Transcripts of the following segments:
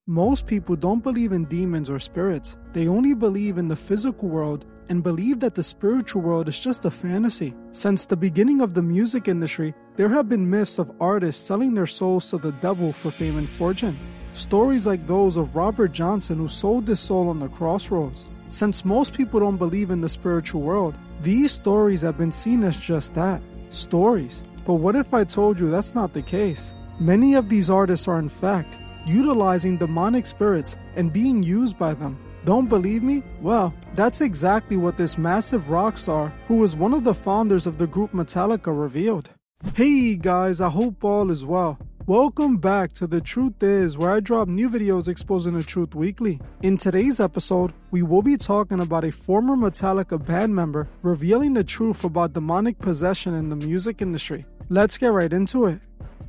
Most people don't believe in demons or spirits. They only believe in the physical world and believe that the spiritual world is just a fantasy. Since the beginning of the music industry, there have been myths of artists selling their souls to the devil for fame and fortune. Stories like those of Robert Johnson, who sold his soul on the crossroads. Since most people don't believe in the spiritual world, these stories have been seen as just that, stories. But what if I told you that's not the case? Many of these artists are in fact utilizing demonic spirits and being used by them. Don't believe me? Well, that's exactly what this massive rock star, who was one of the founders of the group Metallica, revealed. Hey guys, I hope all is well. Welcome back to The Truth Is, where I drop new videos exposing the truth weekly. In today's episode, we will be talking about a former Metallica band member revealing the truth about demonic possession in the music industry. Let's get right into it.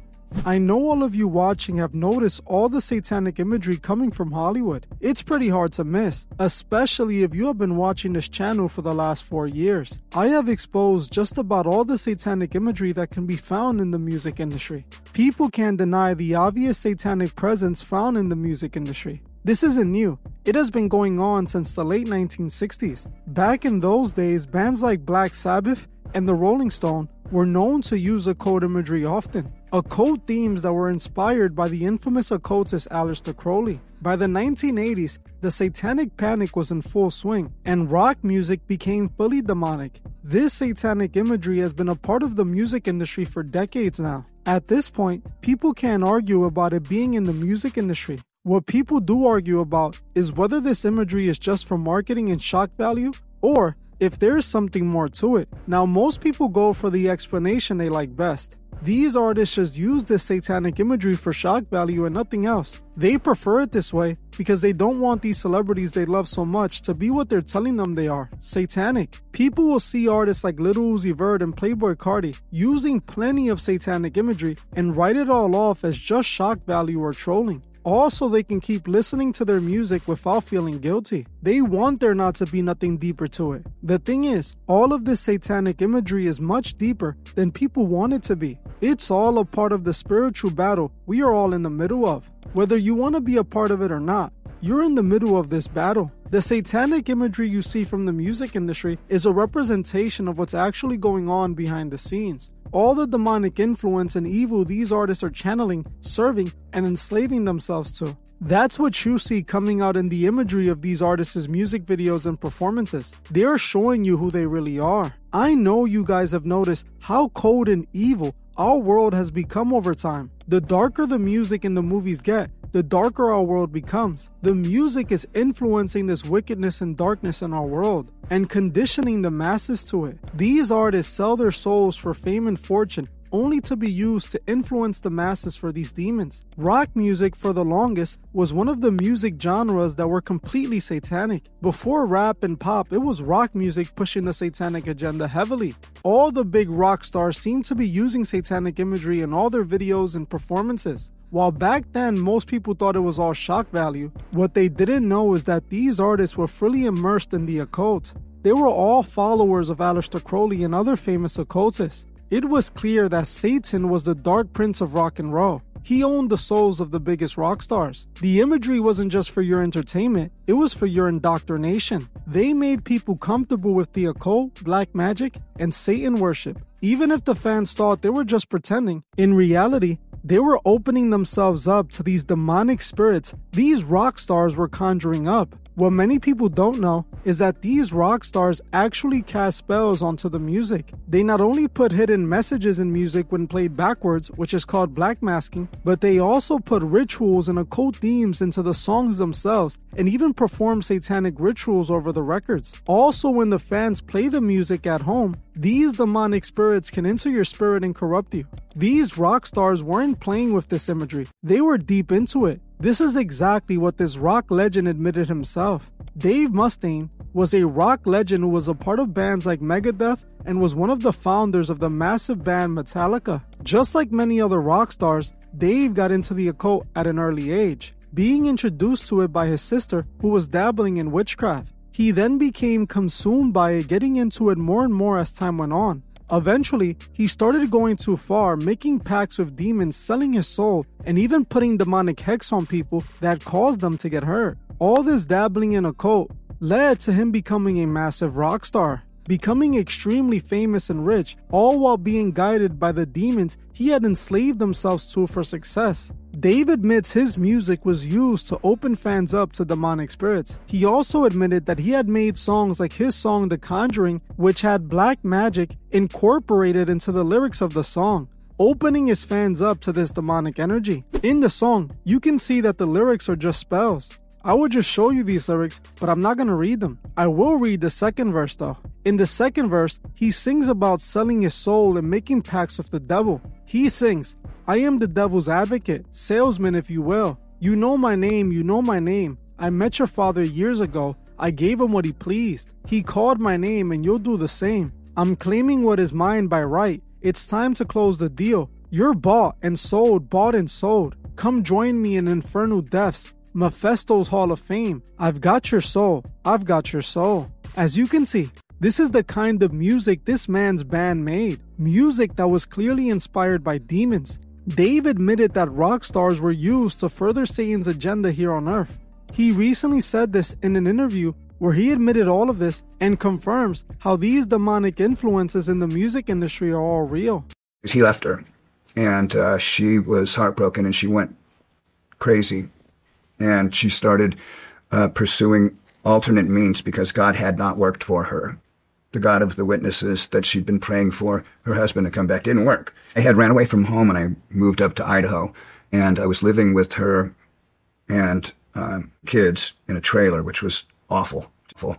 I know all of you watching have noticed all the satanic imagery coming from Hollywood. It's pretty hard to miss, especially if you have been watching this channel for the last 4 years. I have exposed just about all the satanic imagery that can be found in the music industry. People can't deny the obvious satanic presence found in the music industry. This isn't new. It has been going on since the late 1960s. Back in those days, bands like Black Sabbath and the Rolling Stones were known to use occult imagery often. Occult themes that were inspired by the infamous occultist Aleister Crowley. By the 1980s, the satanic panic was in full swing, and rock music became fully demonic. This satanic imagery has been a part of the music industry for decades now. At this point, people can't argue about it being in the music industry. What people do argue about is whether this imagery is just for marketing and shock value, or if there is something more to it. Now, most people go for the explanation they like best. These artists just use this satanic imagery for shock value and nothing else. They prefer it this way because they don't want these celebrities they love so much to be what they're telling them they are, satanic. People will see artists like Lil Uzi Vert and Playboi Carti using plenty of satanic imagery and write it all off as just shock value or trolling. Also, they can keep listening to their music without feeling guilty. They want there not to be nothing deeper to it. The thing is, all of this satanic imagery is much deeper than people want it to be. It's all a part of the spiritual battle we are all in the middle of. Whether you want to be a part of it or not, you're in the middle of this battle. The satanic imagery you see from the music industry is a representation of what's actually going on behind the scenes. All the demonic influence and evil these artists are channeling, serving, and enslaving themselves to. That's what you see coming out in the imagery of these artists' music videos and performances. They are showing you who they really are. I know you guys have noticed how cold and evil our world has become over time. The darker the music and the movies get, the darker our world becomes. The music is influencing this wickedness and darkness in our world and conditioning the masses to it. These artists sell their souls for fame and fortune, only to be used to influence the masses for these demons. Rock music, for the longest, was one of the music genres that were completely satanic. Before rap and pop, it was rock music pushing the satanic agenda heavily. All the big rock stars seem to be using satanic imagery in all their videos and performances. While back then most people thought it was all shock value, what they didn't know is that these artists were fully immersed in the occult. They were all followers of Aleister Crowley and other famous occultists. It was clear that Satan was the dark prince of rock and roll. He owned the souls of the biggest rock stars. The imagery wasn't just for your entertainment, it was for your indoctrination. They made people comfortable with the occult, black magic, and Satan worship. Even if the fans thought they were just pretending, in reality, they were opening themselves up to these demonic spirits these rock stars were conjuring up. What many people don't know is that these rock stars actually cast spells onto the music. They not only put hidden messages in music when played backwards, which is called blackmasking, but they also put rituals and occult themes into the songs themselves and even perform satanic rituals over the records. Also, when the fans play the music at home, these demonic spirits can enter your spirit and corrupt you. These rock stars weren't playing with this imagery. They were deep into it. This is exactly what this rock legend admitted himself. Dave Mustaine was a rock legend who was a part of bands like Megadeth and was one of the founders of the massive band Metallica. Just like many other rock stars, Dave got into the occult at an early age, being introduced to it by his sister who was dabbling in witchcraft. He then became consumed by it, getting into it more and more as time went on. Eventually, he started going too far, making pacts with demons, selling his soul, and even putting demonic hex on people that caused them to get hurt. All this dabbling in occult led to him becoming a massive rock star, becoming extremely famous and rich, all while being guided by the demons he had enslaved themselves to for success. Dave admits his music was used to open fans up to demonic spirits. He also admitted that he had made songs like his song The Conjuring, which had black magic incorporated into the lyrics of the song, opening his fans up to this demonic energy. In the song, you can see that the lyrics are just spells. I will just show you these lyrics, but I'm not going to read them. I will read the second verse though. In the second verse, he sings about selling his soul and making pacts with the devil. He sings, "I am the devil's advocate, salesman if you will. You know my name, you know my name. I met your father years ago. I gave him what he pleased. He called my name and you'll do the same. I'm claiming what is mine by right. It's time to close the deal. You're bought and sold, bought and sold. Come join me in infernal depths. Mephisto's Hall of Fame. I've got your soul. I've got your soul." As you can see, this is the kind of music this man's band made. Music that was clearly inspired by demons. Dave admitted that rock stars were used to further Satan's agenda here on Earth. He recently said this in an interview where he admitted all of this and confirms how these demonic influences in the music industry are all real. He left her, and she was heartbroken, and she went crazy. And she started pursuing alternate means because God had not worked for her. The God of the witnesses that she'd been praying for her husband to come back didn't work. I had ran away from home and I moved up to Idaho, and I was living with her and kids in a trailer, which was awful.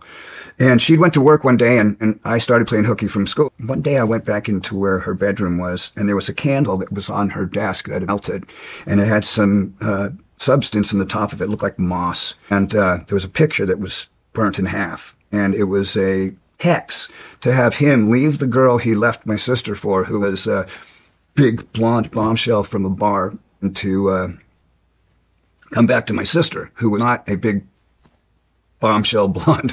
And she went to work one day, and I started playing hooky from school. One day I went back into where her bedroom was, and there was a candle that was on her desk that had melted, and it had some substance in the top of it. It looked like moss. And there was a picture that was burnt in half. And it was a hex to have him leave the girl he left my sister for, who was a big blonde bombshell from a bar, and to come back to my sister, who was not a big bombshell blonde.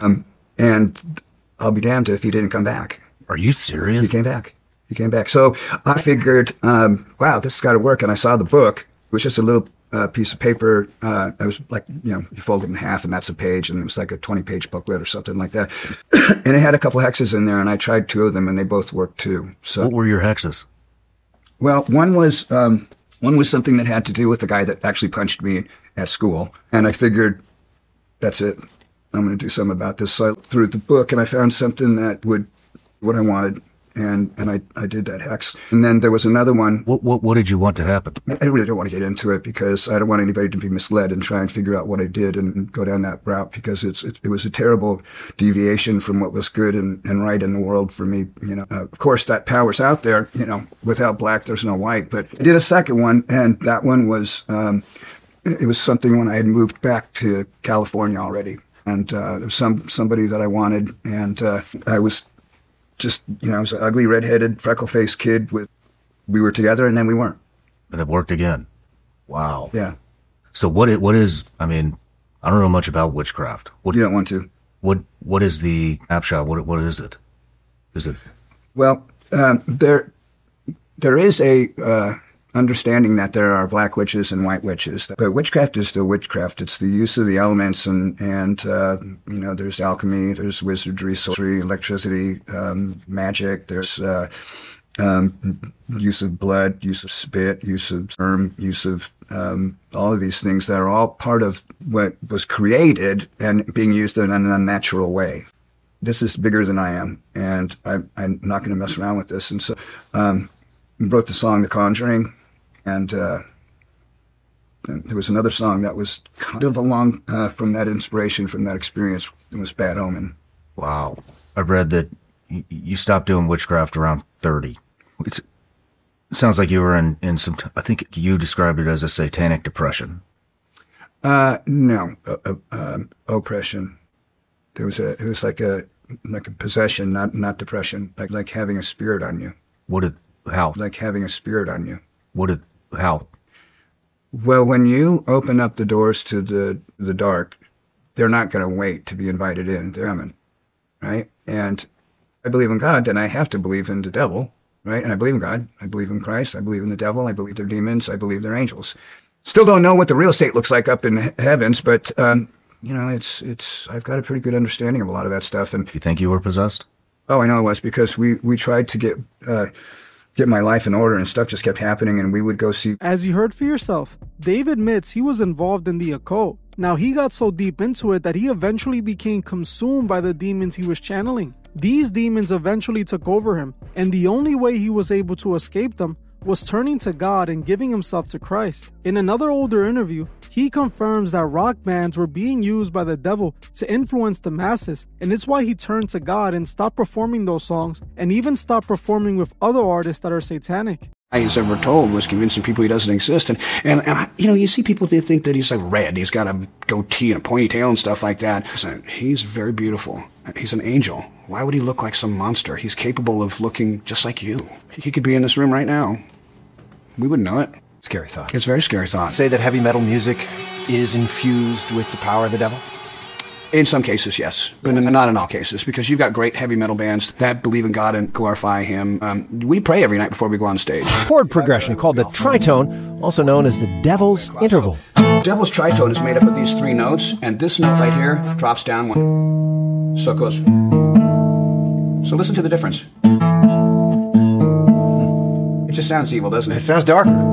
And I'll be damned if he didn't come back. Are you serious? He came back. He came back. So I figured, wow, this has got to work. And I saw the book. It was just a little piece of paper. It was like, you fold it in half and that's a page, and it was like a 20-page booklet or something like that. And it had a couple hexes in there, and I tried 2 of them, and they both worked too. So what were your hexes? Well, one was something that had to do with the guy that actually punched me at school, and I figured, that's it. I'm going to do something about this. So I looked through the book, and I found something that would what I wanted. And I did that hex. And then there was another one. What did you want to happen? I really don't want to get into it because I don't want anybody to be misled and try and figure out what I did and go down that route, because it was a terrible deviation from what was good and right in the world for me. Of course, that power's out there. Without black, there's no white. But I did a second one, and that one was, it was something when I had moved back to California already. And there was somebody that I wanted, and I was just, I was an ugly, redheaded, freckle-faced kid. We were together, and then we weren't. And it worked again. Wow. Yeah. So what is, I don't know much about witchcraft. You don't want to. What is the snapshot? What is it? Is it? Well, there is a understanding that there are black witches and white witches. But witchcraft is still witchcraft. It's the use of the elements, and there's alchemy, there's wizardry, sorcery, electricity, magic. There's use of blood, use of spit, use of sperm, use of all of these things that are all part of what was created and being used in an unnatural way. This is bigger than I am, and I'm not going to mess around with this. And so wrote the song The Conjuring, and there was another song that was kind of along from that inspiration, from that experience. It was Bad Omen. Wow. I read that you stopped doing witchcraft around 30. It sounds like you were in some, I think you described it as a satanic depression. No, oppression. It was like a possession, not depression, like having a spirit on you. How? Like having a spirit on you. How? Well, when you open up the doors to the dark, they're not going to wait to be invited in. They're coming, right? And I believe in God, then I have to believe in the devil, right? And I believe in God. I believe in Christ. I believe in the devil. I believe they're demons. I believe they're angels. Still don't know what the real estate looks like up in the heavens, but, I've got a pretty good understanding of a lot of that stuff. And You think you were possessed? oh, I know it was, because we tried to get my life in order, and stuff just kept happening, and we would go see. As you heard for yourself, Dave admits he was involved in the occult. Now, he got so deep into it that he eventually became consumed by the demons he was channeling. These demons eventually took over him, and the only way he was able to escape them was turning to God and giving himself to Christ. In another older interview, he confirms that rock bands were being used by the devil to influence the masses, and it's why he turned to God and stopped performing those songs, and even stopped performing with other artists that are satanic. He's ever told was convincing people he doesn't exist. And you see people, they think that he's like red. He's got a goatee and a pointy-tail and stuff like that. Listen, he's very beautiful. He's an angel. Why would he look like some monster? He's capable of looking just like you. He could be in this room right now. We wouldn't know it. Scary thought. It's a very scary thought. Say that heavy metal music is infused with the power of the devil? In some cases, yes, but not in all cases, because you've got great heavy metal bands that believe in God and glorify Him. We pray every night before we go on stage. Chord progression called the tritone, also known as the Devil's Interval. Devil's tritone is made up of these three notes, and this note right here drops down one. So it goes. So listen to the difference. It just sounds evil, doesn't it? It sounds darker.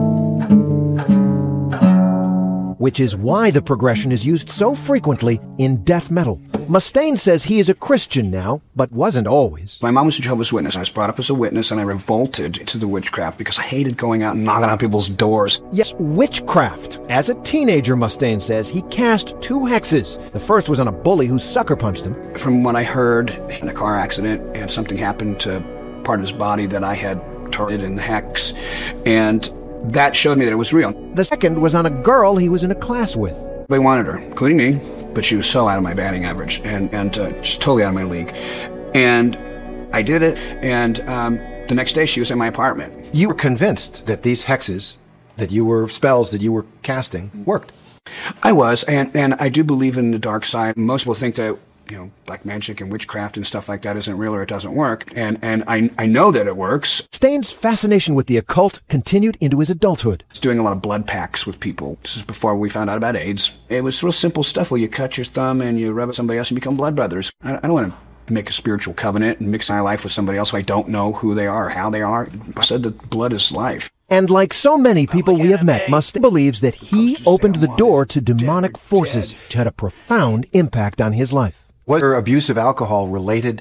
Which is why the progression is used so frequently in death metal. Mustaine says he is a Christian now, but wasn't always. My mom was a Jehovah's Witness. I was brought up as a witness, and I revolted to the witchcraft because I hated going out and knocking on people's doors. Yes, witchcraft. As a teenager, Mustaine says, he cast 2 hexes. The first was on a bully who sucker punched him. From what I heard, in a car accident, and something happened to part of his body that I had targeted in the hex, and that showed me that it was real. The second was on a girl he was in a class with. They wanted her, including me, but she was so out of my batting average and just totally out of my league. And I did it, and the next day she was in my apartment. You were convinced that these hexes, spells that you were casting, worked. I was, and I do believe in the dark side. Most people think that, black magic and witchcraft and stuff like that isn't real or it doesn't work. And I know that it works. Staine's fascination with the occult continued into his adulthood. I was doing a lot of blood packs with people. This is before we found out about AIDS. It was real simple stuff where you cut your thumb and you rub it somebody else and become blood brothers. I don't want to make a spiritual covenant and mix my life with somebody else who I don't know who they are or how they are. I said that blood is life. And like so many people we have met, Mustaine believes that he opened the door to demonic forces, which had a profound impact on his life. Was your abuse of alcohol related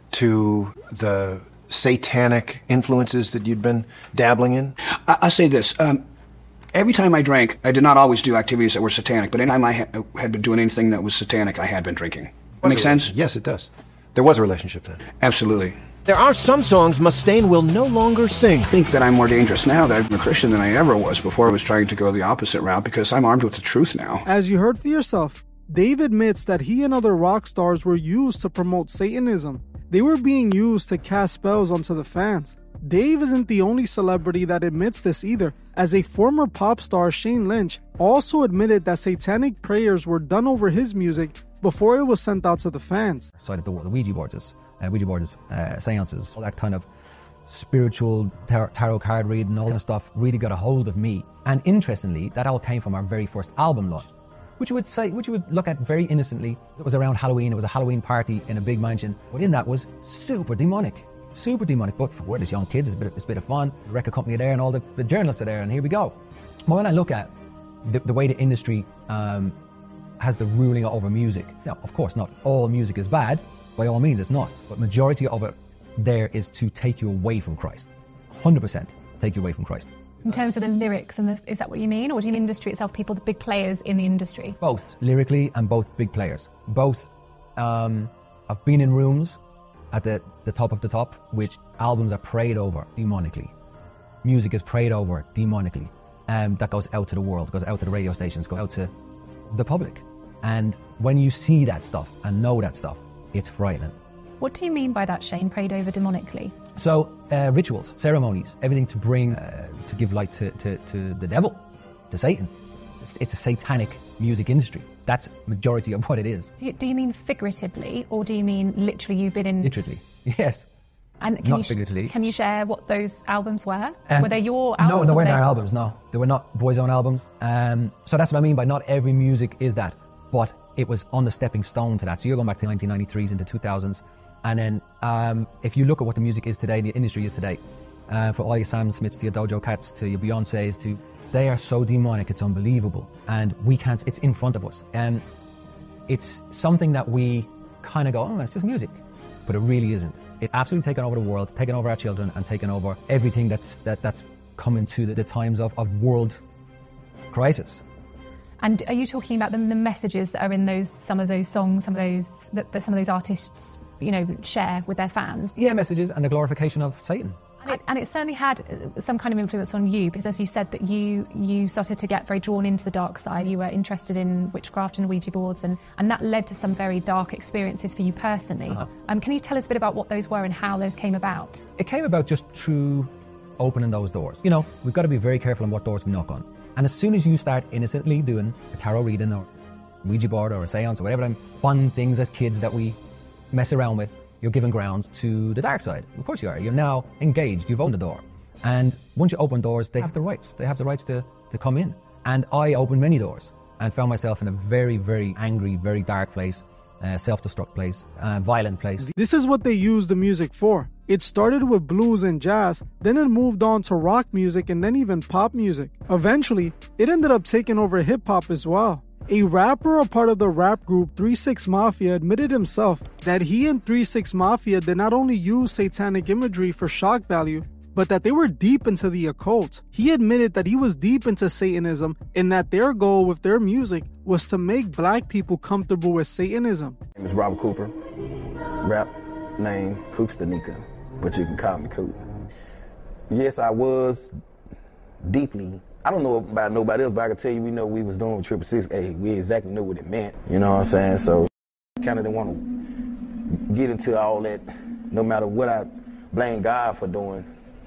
to the satanic influences that you'd been dabbling in? I say this. Every time I drank, I did not always do activities that were satanic, but anytime I had been doing anything that was satanic, I had been drinking. That make sense? Yes, it does. There was a relationship then. Absolutely. There are some songs Mustaine will no longer sing. I think that I'm more dangerous now that I'm a Christian than I ever was before. I was trying to go the opposite route because I'm armed with the truth now. As you heard for yourself, Dave admits that he and other rock stars were used to promote Satanism. They were being used to cast spells onto the fans. Dave isn't the only celebrity that admits this either, as a former pop star, Shane Lynch, also admitted that satanic prayers were done over his music before it was sent out to the fans. Side of the Ouija boards, seances, all that kind of spiritual tarot card reading, all that stuff really got a hold of me. And interestingly, that all came from our very first album launch, which you would look at very innocently. It was around Halloween. It was a Halloween party in a big mansion. But in that was super demonic. But for we're as young kids, it's a bit of fun. The record company are there and all the journalists are there, and here we go. But when I look at the way the industry has the ruling over music, now, of course, not all music is bad. By all means, it's not. But majority of it there is to take you away from Christ. 100% take you away from Christ. In terms of the lyrics, is that what you mean? Or do you mean industry itself, people, the big players in the industry? Both, lyrically and both big players. Both. I've been in rooms at the top of the top, which albums are prayed over demonically. Music is prayed over demonically. That goes out to the world, goes out to the radio stations, goes out to the public. And when you see that stuff and know that stuff, it's frightening. What do you mean by that, Shane, prayed over demonically? So, rituals, ceremonies, everything to bring, to give light to the devil, to Satan. It's a satanic music industry. That's majority of what it is. Do you mean figuratively, or do you mean literally you've been in... Literally, yes. And Not Big Little League. Can you share what those albums were? Were they your albums? No, they weren't our albums, no. They were not Boyzone albums. So that's what I mean by not every music is that, but it was on the stepping stone to that. So you're going back to 1993s into 2000s. And then if you look at what the music is today, the industry is today, for all your Sam Smiths to your Dojo Cats to your Beyoncés they are so demonic, it's unbelievable. And we can't, it's in front of us. And it's something that we kind of go, oh, it's just music. But it really isn't. It's absolutely taken over the world, taken over our children, and taken over everything that's coming to the times of world crisis. And are you talking about the messages that are in some of those songs, some of those artists, share with their fans? Yeah, messages and the glorification of Satan. And it certainly had some kind of influence on you, because as you said that you started to get very drawn into the dark side. You were interested in witchcraft and Ouija boards, and that led to some very dark experiences for you personally. Uh-huh. Can you tell us a bit about what those were and how those came about? It came about just through opening those doors. We've got to be very careful on what doors we knock on. And as soon as you start innocently doing a tarot reading or Ouija board or a seance or whatever them fun things as kids that we mess around with, you're giving ground to the dark side. Of course you are. You're now engaged. You've opened the door. And once you open doors, they have the rights. They have the rights to come in. And I opened many doors and found myself in a very, very angry, very dark place, self-destruct place, violent place. This is what they use the music for. It started with blues and jazz, then it moved on to rock music and then even pop music. Eventually, it ended up taking over hip-hop as well. A rapper, a part of the rap group 3 6 Mafia, admitted himself that he and 3 6 Mafia did not only use satanic imagery for shock value, but that they were deep into the occult. He admitted that he was deep into Satanism and that their goal with their music was to make black people comfortable with Satanism. My name is Robert Cooper, rap name Coopstanika, but you can call me Coop. Yes, I was deeply, I don't know about nobody else, but I can tell you, we know we was doing with 666. Hey, we exactly knew what it meant. You know what I'm saying? So kind of didn't want to get into all that, no matter what I blame God for doing.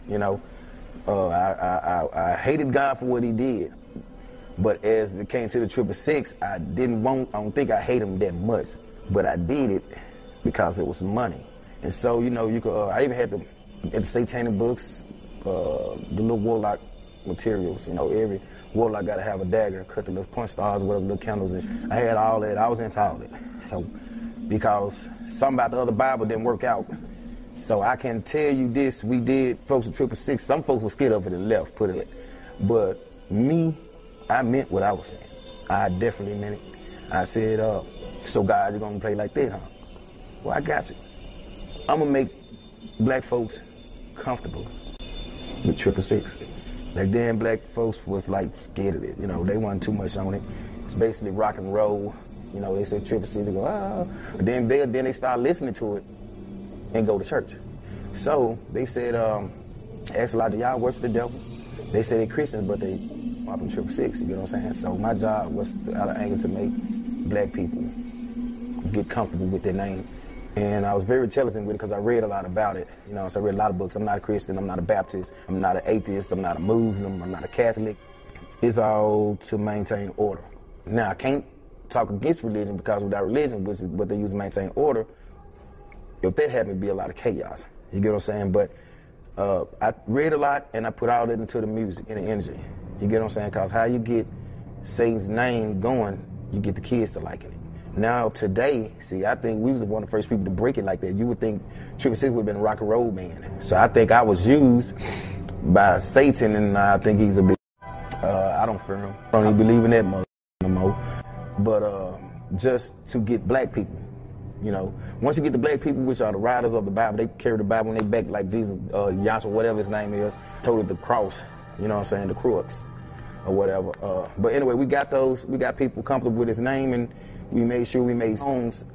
I hated God for what he did. But as it came to the 666, I don't think I hate him that much. But I did it because it was money. And so, you could, I even had the satanic books, the little warlock materials. Every warlock got to have a dagger, cut the little punch stars, whatever, little candles. And I had all that. I was into all that. So, because something about the other Bible didn't work out. So I can tell you this, we did, folks with 666, some folks were scared of it and left, put it. But me, I meant what I was saying. I definitely meant it. I said, so God, you're going to play like that, huh? Well, I got you. I'm going to make black folks comfortable with 666. Back then, black folks was like scared of it. They wasn't too much on it. It's basically rock and roll. They said 666, they go, ah. But then they start listening to it and go to church. So they said, asked a lot of y'all worship the devil. They said they're Christians, but they up in 666, you know what I'm saying? So my job was out of anger to make black people get comfortable with their name. And I was very intelligent with it because I read a lot about it. So I read a lot of books. I'm not a Christian, I'm not a Baptist, I'm not an atheist, I'm not a Muslim, I'm not a Catholic. It's all to maintain order. Now, I can't talk against religion because without religion, which is what they use to maintain order, if that happened, it'd be a lot of chaos. You get what I'm saying? But I read a lot and I put all that into the music and the energy. You get what I'm saying? Because how you get Satan's name going, you get the kids to liking it. Now, today, I think we was one of the first people to break it like that. You would think 666 would have been a rock and roll band. So I think I was used by Satan, and I think he's a big, I don't fear him. I don't even believe in that mother no more. But just to get black people, once you get the black people, which are the riders of the Bible, they carry the Bible in their back like Jesus, Yahshua, whatever his name is, told it the cross, the crux or whatever. But anyway, we got people comfortable with his name, and we made sure we made songs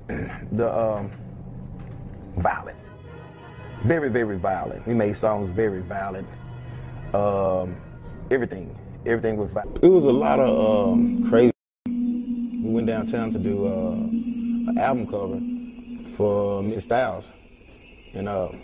violent. Very, very violent. We made songs very violent. Everything was violent. It was a lot of crazy. We went downtown to do an album cover for Mr. Styles. And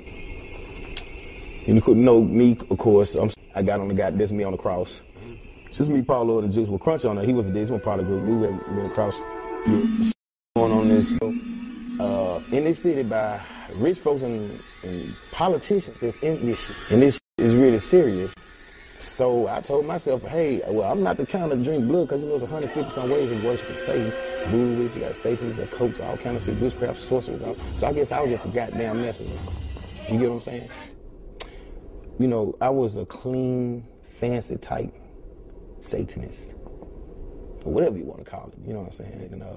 you couldn't know me, of course. I got on this me on the cross. Just me, Paulo, and the Juice with Crunch on it. He wasn't there. He wasn't part of the group. We went across going on this. in this city by rich folks and politicians that's in this shit. And this is really serious. So I told myself, hey, well, I'm not the kind to drink blood because there's 150 some ways of worshiping Satan. Voodoo, you got Satanists, occults, all kinds of witchcraft, sorcerers. So I guess I was just a goddamn messenger. You get what I'm saying? You know, I was a clean, fancy type Satanist. Or whatever you want to call it, you know what I'm saying? And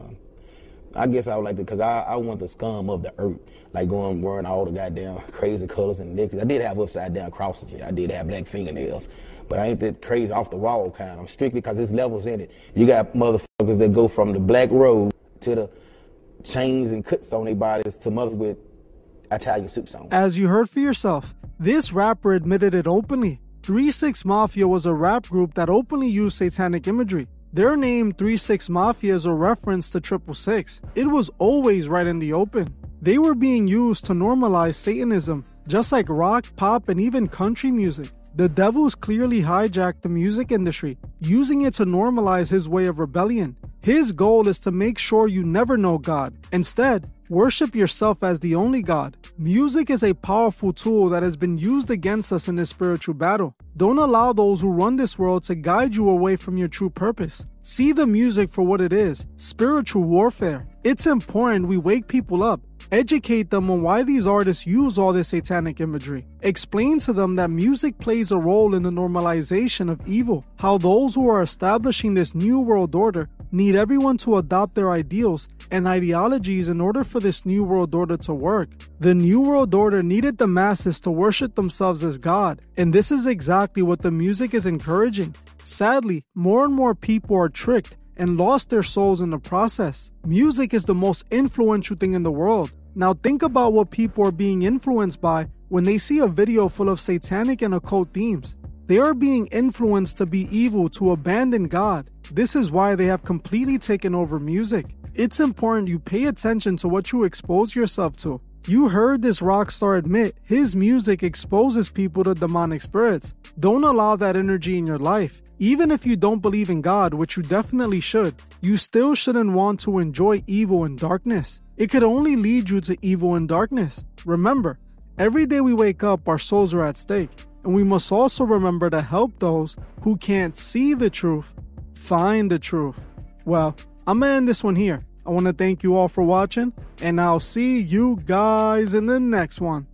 I guess I would like to, because I want the scum of the earth, like going wearing all the goddamn crazy colors and necklaces. I did have upside down crosses, I did have black fingernails, but I ain't that crazy off the wall kind. I'm strictly because there's levels in it. You got motherfuckers that go from the black robe to the chains and cuts on their bodies to mothers with Italian suits on. As you heard for yourself, this rapper admitted it openly. 3 6 Mafia was a rap group that openly used satanic imagery. Their name 3 6 Mafia is a reference to 666. It was always right in the open. They were being used to normalize Satanism, just like rock, pop, and even country music. The devil's clearly hijacked the music industry, using it to normalize his way of rebellion. His goal is to make sure you never know God. Instead, worship yourself as the only God. Music is a powerful tool that has been used against us in this spiritual battle. Don't allow those who run this world to guide you away from your true purpose. See the music for what it is, spiritual warfare. It's important we wake people up. Educate them on why these artists use all this satanic imagery. Explain to them that music plays a role in the normalization of evil. How those who are establishing this new world order need everyone to adopt their ideals and ideologies in order for this new world order to work. The new world order needed the masses to worship themselves as God, and this is exactly what the music is encouraging. Sadly, more and more people are tricked and lost their souls in the process. Music is the most influential thing in the world. Now think about what people are being influenced by when they see a video full of satanic and occult themes. They are being influenced to be evil, to abandon God. This is why they have completely taken over music. It's important you pay attention to what you expose yourself to. You heard this rock star admit his music exposes people to demonic spirits. Don't allow that energy in your life. Even if you don't believe in God, which you definitely should, you still shouldn't want to enjoy evil and darkness. It could only lead you to evil and darkness. Remember, every day we wake up, our souls are at stake. And we must also remember to help those who can't see the truth find the truth. Well, I'm gonna end this one here. I want to thank you all for watching, and I'll see you guys in the next one.